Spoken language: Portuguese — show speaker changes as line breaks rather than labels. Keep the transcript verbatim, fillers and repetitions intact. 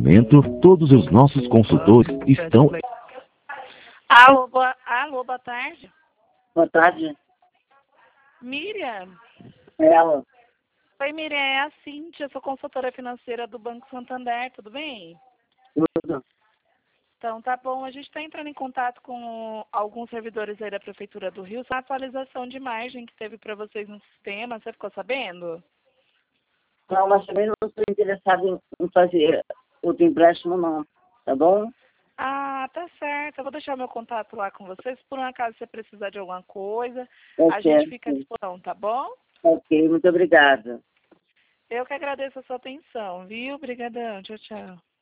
momento, todos os nossos consultores estão...
Alô, boa, alô, boa tarde.
Boa tarde.
Miriam.
É ela.
Oi, Miriam, é a Cíntia, sou consultora financeira do Banco Santander, tudo bem?
Tudo.
Então, tá bom. A gente está entrando em contato com alguns servidores aí da Prefeitura do Rio, só a atualização de margem que teve para vocês no sistema, você ficou sabendo?
Não, mas também não estou interessado em, em fazer outro empréstimo, não. Tá bom?
Ah, tá certo. Eu vou deixar meu contato lá com vocês. Se por um acaso você precisar de alguma coisa,
É
a gente
certo.
fica à disposição, tá bom?
Ok, muito obrigada.
Eu que agradeço a sua atenção, viu? Obrigadão. Tchau, tchau.